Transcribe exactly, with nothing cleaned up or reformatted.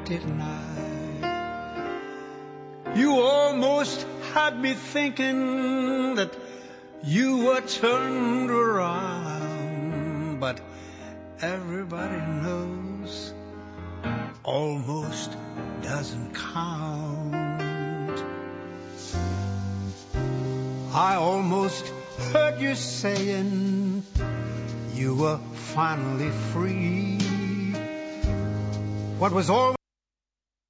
didn't I? You almost had me thinking that you were turned around, but everybody knows almost doesn't count. I almost heard you saying you were finally free. What was always